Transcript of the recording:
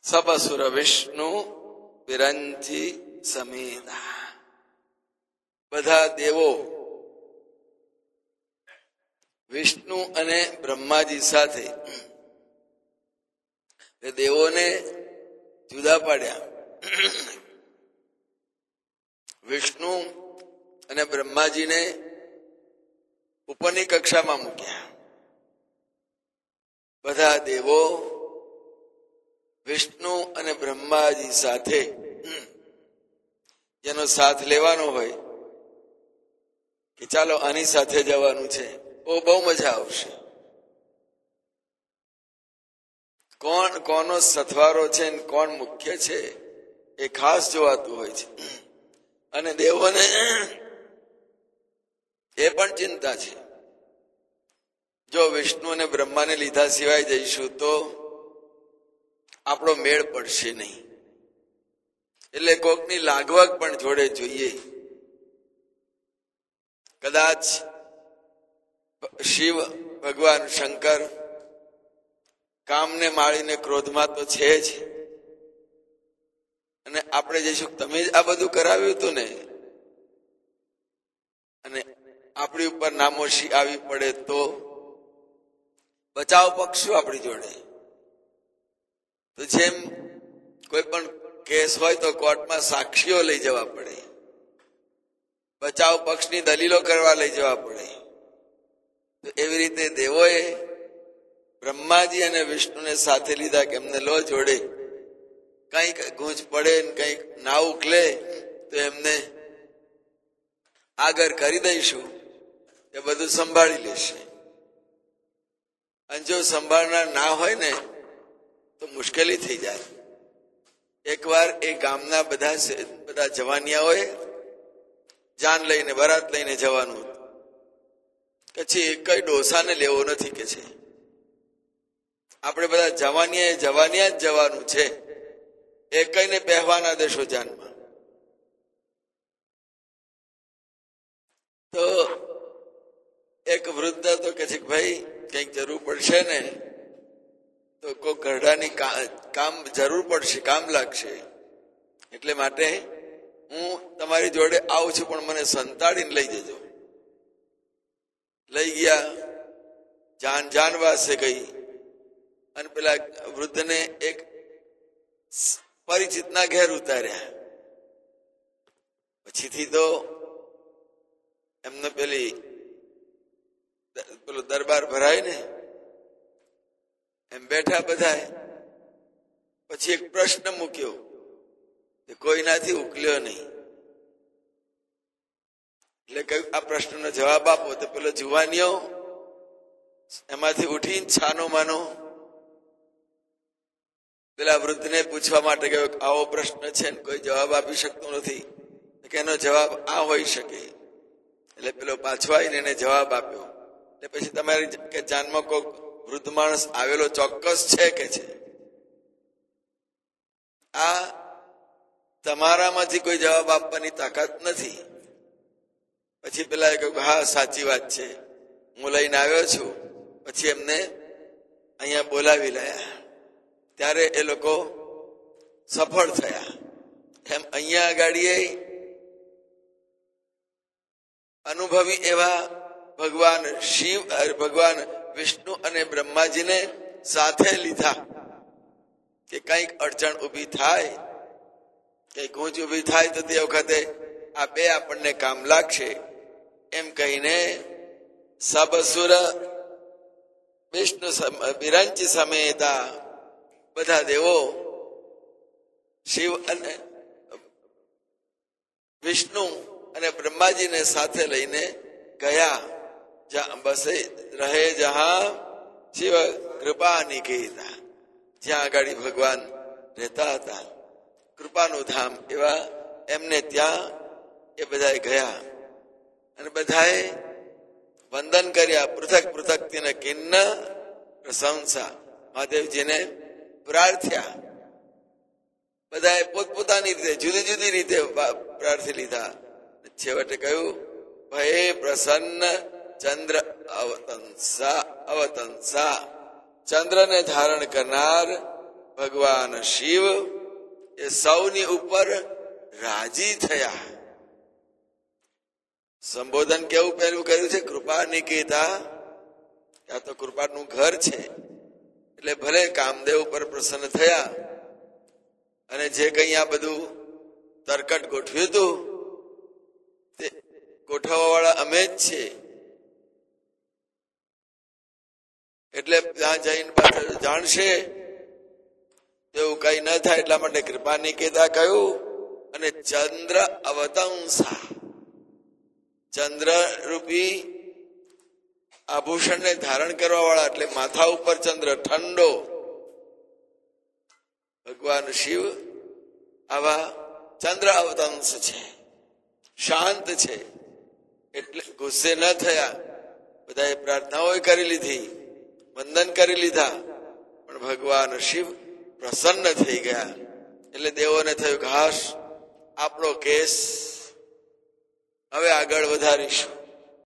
સબસુર વિષ્ણુ વિરંચી સમેતા. બધા દેવો વિષ્ણુ અને બ્રહ્માજી સાથે દેવોને જુદા પાડ્યા. વિષ્ણુ અને બ્રહ્માજીને ઉપરની કક્ષામાં મૂક્યા. બધા દેવો વિષ્ણુ અને બ્રહ્માજી સાથે જેનો સાથ લેવાનો હોય કે ચાલો આની સાથે જવાનું છે, બહુ મજા આવશે. કોણ કોનો સથવારો છે, કોણ મુખ્ય છે એ ખાસ જોવાતું હોય છે. અને દેવોને એ પણ ચિંતા છે, જો વિષ્ણુ અને બ્રહ્માને લીધા સિવાય જઈશું તો આપણો મેળ પડશે નહીં. એટલે કોકની લાગવગ પણ જોડે જોઈએ. કદાચ શિવ ભગવાન શંકર કામને માળીને ક્રોધમાં તો છે જ, અને આપણે જઈશું તમે જ આ બધું કરાવ્યું હતું ને, અને આપણી ઉપર નામોશી આવી પડે તો બચાવ પક્ષો આપણી જોડે. તો જેમ કોઈ પણ કેસ હોય તો કોર્ટમાં સાક્ષીઓ લઈ જવા પડે, બચાવ પક્ષની દલીલો કરવા લઈ જવા પડે. તો એવી રીતે દેવોએ બ્રહ્માજી અને વિષ્ણુને સાથે લીધા કે એમને લો જોડે, કંઈક ગૂંચ પડે ને કંઈક ના ઉકલે તો એમને આગળ કરી દઈશું, એ બધું સંભાળી લેશે. અને જો સંભાળનાર ના હોય ને તો મુશ્કેલી થઈ જાય. એકવાર એ ગામના બધા જવાનિયાઓએ જાન લઈને બરાત લઈને જવાનું હતું. પછી કઈ ડોસાને લેવો નથી કે છે, આપણે બધા જવાનિયા જ જવાનું છે, એ કઈને બેહવાના દેશો જાનમાં. તો એક વૃદ્ધ તો કે છે કે ભાઈ કંઈક જરૂર પડશે ને તો કોઈ ગરડાની કામ જરૂર પડશે, કામ લાગશે, એટલે માટે હું તમારી જોડે આવું છું, પણ મને સંતાડીને લઈ જજો. લઈ ગયા, જાનવાસે ગઈ, અને પેલા વૃદ્ધને એક પરિચિતના ઘેર ઉતાર્યા. પછીથી તો એમને પેલો દરબાર ભરાય ને એમ બેઠા બધા. પછી એક પ્રશ્ન મૂક્યો, કોઈનાથી ઉકલ્યો નહીં. એટલે કહ્યું આ પ્રશ્નનો જવાબ આપો. તો પેલો જુવાનીઓ એમાંથી ઉઠીને છાનો માનો પેલા વૃદ્ધને પૂછવા માટે કહ્યું આવો પ્રશ્ન છે ને કોઈ જવાબ આપી શકતો નથી, કે એનો જવાબ આ હોઈ શકે. એટલે પેલો પાછો આવીને એને જવાબ આપ્યો. એટલે પછી તમારી કે જાનમાં કોઈ વૃદ્ધ માણસ આવેલો ચોક્કસ છે કે છે, આ તમારામાંથી કોઈ જવાબ આપવાની તાકાત નથી. પછી પેલા એ કહ્યું હા સાચી વાત છે, હું લઈને આવ્યો છું. પછી એમને અહીંયા બોલાવી લાયા. ત્યારે એ લોકો સફળ થયા. એમ અહીંયા આગાડીએ અનુભવી એવા ભગવાન વિષ્ણુ અને બ્રહ્માજીને સાથે લીધા કે કંઈક અડચણ ઉભી થાય, કઈક ગૂંચ ઉભી થાય તો તે વખતે આ બે આપણને કામ લાગશે. એમ કહીને સબસુર વિષ્ણુ વિરંચી સમેતા બધા દેવો શિવ અને વિષ્ણુ અને બ્રહ્માજીને સાથે લઈને ગયા. બસે રહે જહા શિવ કૃપા નિકેતા, જ્યાં આગળ ભગવાન રહેતા હતા, કૃપાનું ધામ, એવા એમને ત્યાં એ બધા ગયા. અને બધાએ વંદન કર્યા. પૃથક પૃથક તેને કિન્ન પ્રશંસા, મહાદેવજીને પ્રાર્થ્યા. બધાએ પોતપોતાની રીતે જુદી જુદી રીતે પ્રાર્થી લીધા. છેવટે કહ્યું ભય પ્રસન્ન ચંદ્ર અવતંસા, ચંદ્રને ધારણ કરનાર ભગવાન શિવ એ સૌની ઉપર રાજી થયા. સંબોધન કેવું પહેલું કર્યું છે? કૃપા નિકેતા. આ તો કૃપાનું ઘર છે. એટલે ભલે કામદેવ ઉપર પ્રસન્ન થયા અને જે કઈ આ બધું તરકટ ગોઠવ્યું હતું તે ગોઠવવા વાળા અમે જ છે. એટલે ત્યાં જઈને પાછળ જાણશે એવું કઈ ન થાય એટલા માટે કૃપા નિકેતા કહ્યું. અને ચંદ્ર અવતંસા, ચંદ્ર રૂપી આભૂષણ ને ધારણ કરવા વાળા, એટલે માથા ઉપર ચંદ્ર, ઠંડો. ભગવાન શિવ આવા ચંદ્ર અવતંસ છે, શાંત છે, એટલે ગુસ્સે ન થયા. બધાએ પ્રાર્થનાઓ કરી લીધી, વંદન કરી લીધા, પણ ભગવાન શિવ પ્રસન્ન થઈ ગયા. એટલે દેવોને થયું કે હાશ, આપણો કેસ હવે આગળ વધારીશું.